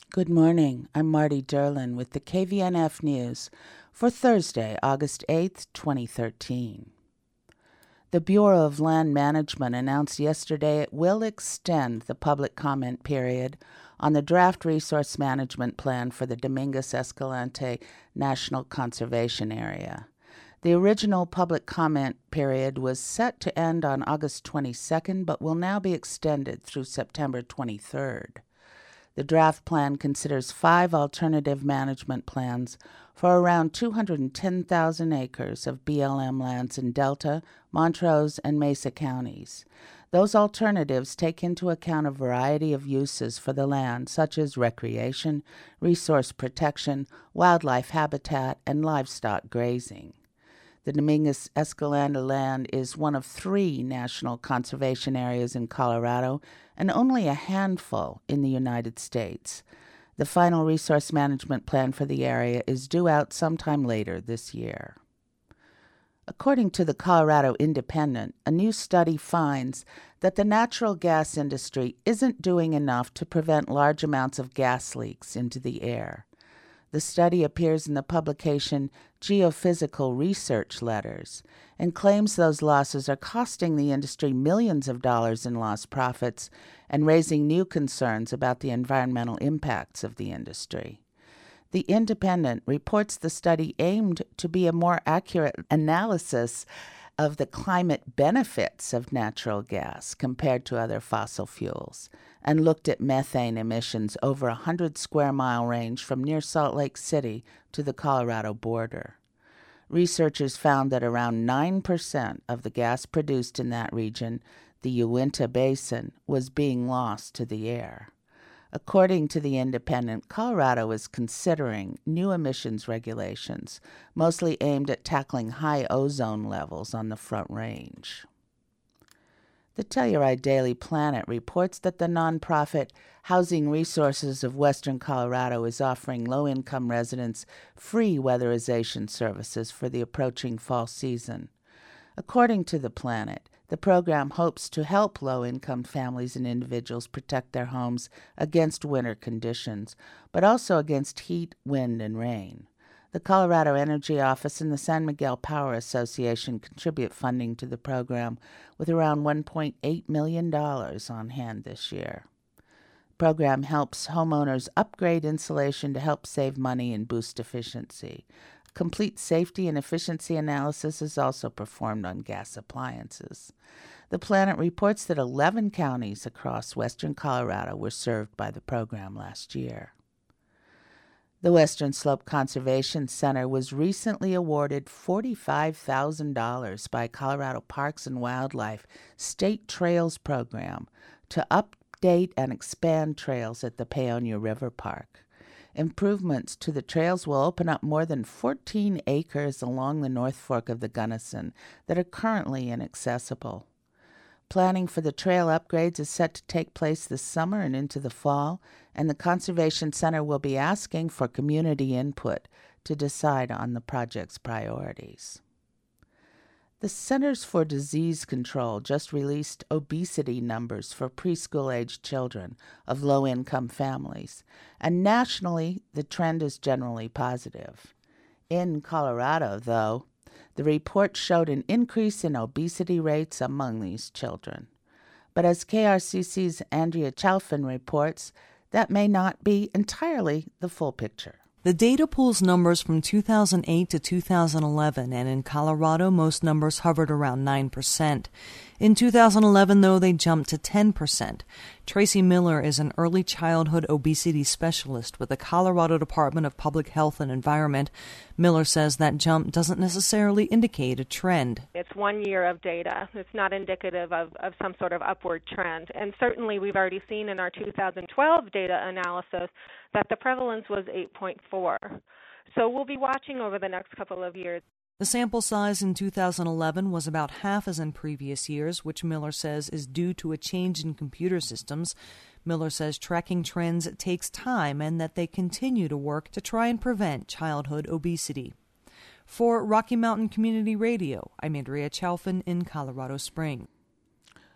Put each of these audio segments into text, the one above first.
Good morning. I'm Marty Derlin with the KVNF News for Thursday, August 8th, 2013. The Bureau of Land Management announced yesterday it will extend the public comment period on the draft resource management plan for the Dominguez Escalante National Conservation Area. The original public comment period was set to end on August 22nd, but will now be extended through September 23rd. The draft plan considers 5 alternative management plans for around 210,000 acres of BLM lands in Delta, Montrose, and Mesa counties. Those alternatives take into account a variety of uses for the land, such as recreation, resource protection, wildlife habitat, and livestock grazing. The Dominguez Escalante land is one of 3 national conservation areas in Colorado and only a handful in the United States. The final resource management plan for the area is due out sometime later this year. According to the Colorado Independent, a new study finds that the natural gas industry isn't doing enough to prevent large amounts of gas leaks into the air. The study appears in the publication Geophysical Research Letters and claims those losses are costing the industry millions of dollars in lost profits and raising new concerns about the environmental impacts of the industry. The Independent reports the study aimed to be a more accurate analysis of the climate benefits of natural gas compared to other fossil fuels, and looked at methane emissions over a 100-square-mile range from near Salt Lake City to the Colorado border. Researchers found that around 9% of the gas produced in that region, the Uinta Basin, was being lost to the air. According to the Independent, Colorado is considering new emissions regulations, mostly aimed at tackling high ozone levels on the Front Range. The Telluride Daily Planet reports that the nonprofit Housing Resources of Western Colorado is offering low-income residents free weatherization services for the approaching fall season. According to the Planet, the program hopes to help low-income families and individuals protect their homes against winter conditions, but also against heat, wind, and rain. The Colorado Energy Office and the San Miguel Power Association contribute funding to the program with around $1.8 million on hand this year. The program helps homeowners upgrade insulation to help save money and boost efficiency. Complete safety and efficiency analysis is also performed on gas appliances. The Planet reports that 11 counties across western Colorado were served by the program last year. The Western Slope Conservation Center was recently awarded $45,000 by Colorado Parks and Wildlife State Trails Program to update and expand trails at the Paonia River Park. Improvements to the trails will open up more than 14 acres along the North Fork of the Gunnison that are currently inaccessible. Planning for the trail upgrades is set to take place this summer and into the fall, and the Conservation Center will be asking for community input to decide on the project's priorities. The Centers for Disease Control just released obesity numbers for preschool-aged children of low-income families, and nationally, the trend is generally positive. In Colorado, though, the report showed an increase in obesity rates among these children. But as KRCC's Andrea Chalfin reports, that may not be entirely the full picture. The data pulls numbers from 2008 to 2011, and in Colorado, most numbers hovered around 9%. In 2011, though, they jumped to 10%. Tracy Miller is an early childhood obesity specialist with the Colorado Department of Public Health and Environment. Miller says that jump doesn't necessarily indicate a trend. It's 1 year of data. It's not indicative of some sort of upward trend. And certainly we've already seen in our 2012 data analysis that the prevalence was 8.4. So we'll be watching over the next couple of years. The sample size in 2011 was about half as in previous years, which Miller says is due to a change in computer systems. Miller says tracking trends takes time and that they continue to work to try and prevent childhood obesity. For Rocky Mountain Community Radio, I'm Andrea Chalfin in Colorado Springs.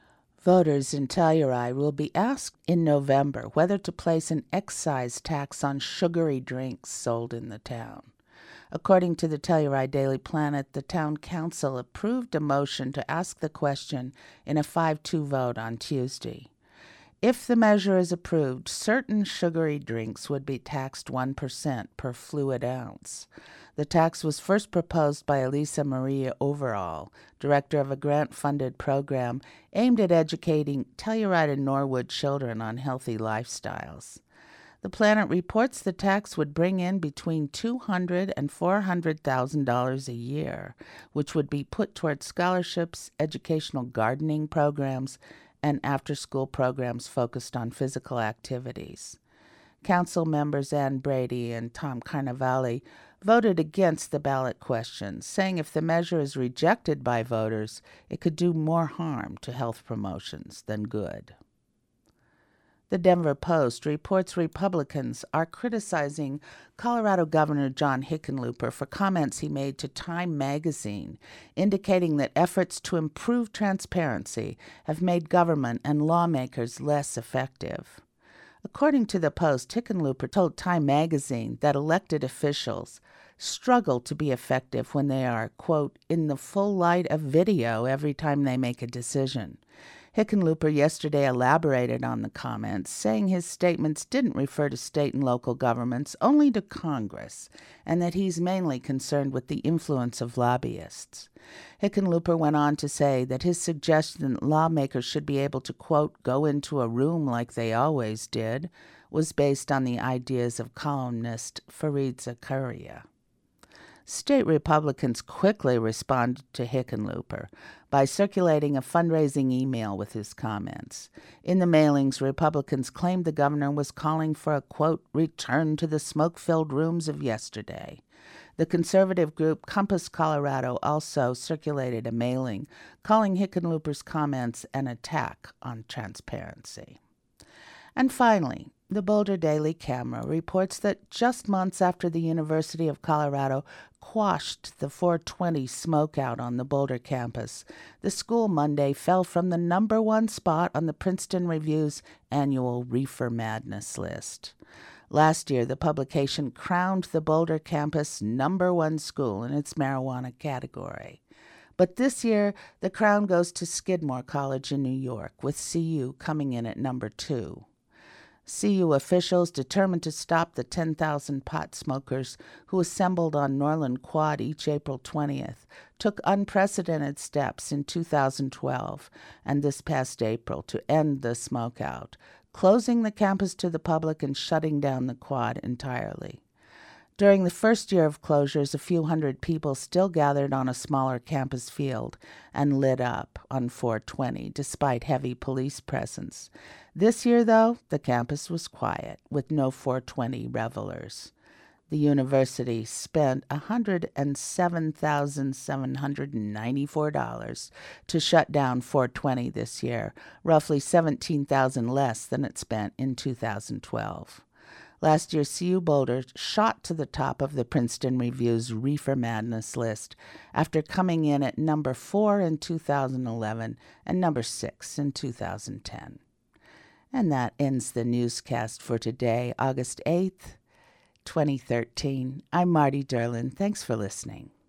Voters in Telluride will be asked in November whether to place an excise tax on sugary drinks sold in the town. According to the Telluride Daily Planet, the town council approved a motion to ask the question in a 5-2 vote on Tuesday. If the measure is approved, certain sugary drinks would be taxed 1% per fluid ounce. The tax was first proposed by Elisa Maria Overall, director of a grant-funded program aimed at educating Telluride and Norwood children on healthy lifestyles. The Planet reports the tax would bring in between $200,000 and $400,000 a year, which would be put towards scholarships, educational gardening programs, and after-school programs focused on physical activities. Council members Ann Brady and Tom Carnevale voted against the ballot question, saying if the measure is rejected by voters, it could do more harm to health promotions than good. The Denver Post reports Republicans are criticizing Colorado Governor John Hickenlooper for comments he made to Time magazine, indicating that efforts to improve transparency have made government and lawmakers less effective. According to the Post, Hickenlooper told Time magazine that elected officials struggle to be effective when they are, quote, in the full light of video every time they make a decision. Hickenlooper yesterday elaborated on the comments, saying his statements didn't refer to state and local governments, only to Congress, and that he's mainly concerned with the influence of lobbyists. Hickenlooper went on to say that his suggestion that lawmakers should be able to, quote, go into a room like they always did, was based on the ideas of columnist Fareed Zakaria. State Republicans quickly responded to Hickenlooper by circulating a fundraising email with his comments. In the mailings, Republicans claimed the governor was calling for a, quote, return to the smoke-filled rooms of yesterday. The conservative group Compass Colorado also circulated a mailing calling Hickenlooper's comments an attack on transparency. And finally, the Boulder Daily Camera reports that just months after the University of Colorado quashed the 420 smokeout on the Boulder campus, the school Monday fell from the number 1 spot on the Princeton Review's annual Reefer Madness list. Last year, the publication crowned the Boulder campus number 1 school in its marijuana category. But this year, the crown goes to Skidmore College in New York, with CU coming in at number 2. CU officials, determined to stop the 10,000 pot smokers who assembled on Norland Quad each April 20th, took unprecedented steps in 2012 and this past April to end the smokeout, closing the campus to the public and shutting down the quad entirely. During the first year of closures, a few hundred people still gathered on a smaller campus field and lit up on 420, despite heavy police presence. This year, though, the campus was quiet, with no 420 revelers. The university spent $107,794 to shut down 420 this year, roughly $17,000 less than it spent in 2012. Last year, CU Boulder shot to the top of the Princeton Review's Reefer Madness list after coming in at number 4 in 2011 and number 6 in 2010. And that ends the newscast for today, August 8th, 2013. I'm Marty Derlin. Thanks for listening.